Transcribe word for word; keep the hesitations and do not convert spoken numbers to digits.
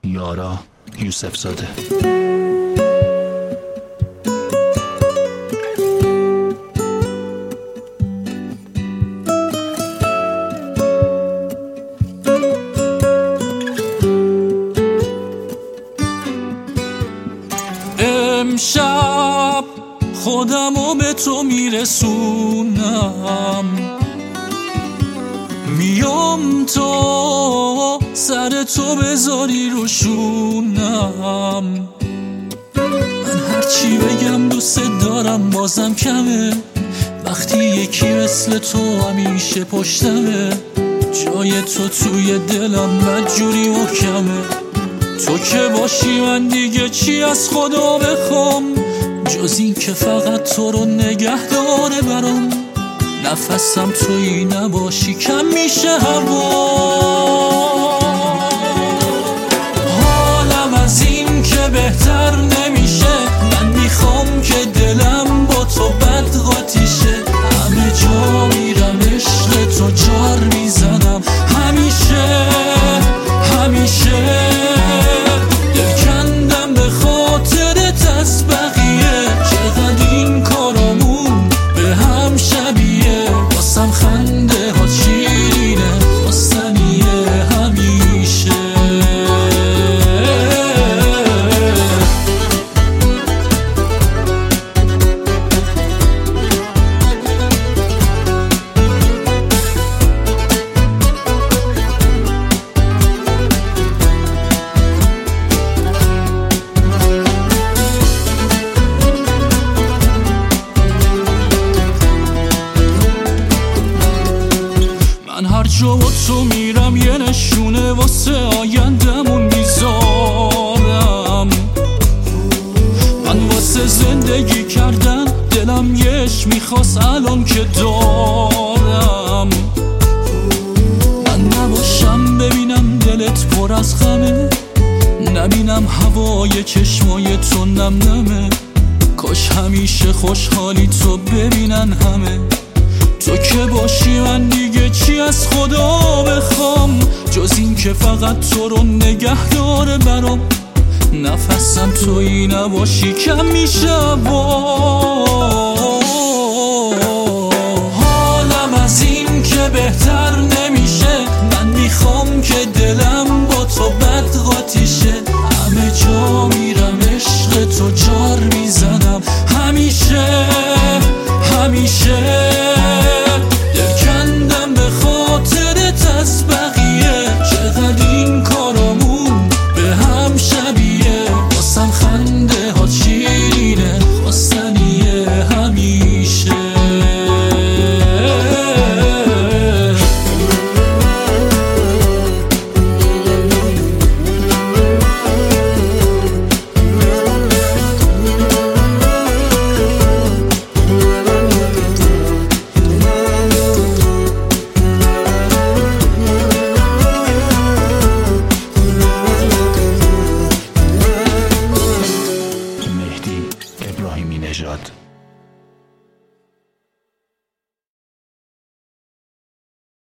یارا یوسف زاده. امشب خودمو به تو میرسونم، میام تو سر تو بذاری رو شونم. من هرچی بگم دوست دارم بازم کمه، وقتی یکی مثل تو همیشه پشتمه. جای تو توی دلم بدجوری محکمه، تو که باشی من دیگه چی از خدا بخوام، جز این که فقط تو رو نگه داره برام. نفسم تویی نباشی کم میشه هوا، حالم از این که بهتر نمیشه. من میخوام که دلم با تو بد قاطیشه، همه جا میرم عشق تو جار میزنم. همیشه همیشه دل کندم به خاطرت از بقیه، چقدر این کارامون به هم شبیه. واسم خنده ها شیرینه، واسنیه همیشه. من هر جا با تو میرم یه نشونه واسه آیندمون میذارم. من واسه زندگی کردن دلم یش میخواست الان که دارم. من نباشم ببینم دلت پر از غمه، نبینم هوای چشمای تو نم نمه. کاش همیشه خوشحالی تو ببینن همه، تو که باشی من دیگه چی از خدا بخوام، جز این که فقط تو رو نگه داره برام. نفسم تویی نباشی کم میشه هوا، حالم از این که بهتر نمیشه. من میخوام که دلم